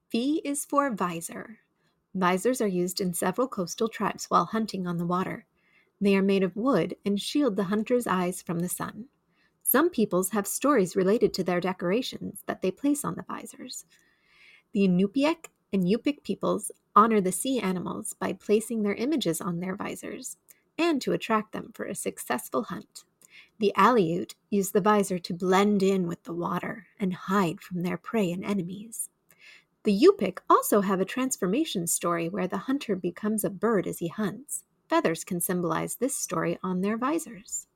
V is for visor. Visors are used in several coastal tribes while hunting on the water. They are made of wood and shield the hunter's eyes from the sun. Some peoples have stories related to their decorations that they place on the visors. The Inupiaq and Yupik peoples honor the sea animals by placing their images on their visors and to attract them for a successful hunt. The Aleut use the visor to blend in with the water and hide from their prey and enemies. The Yupik also have a transformation story where the hunter becomes a bird as he hunts. Feathers can symbolize this story on their visors.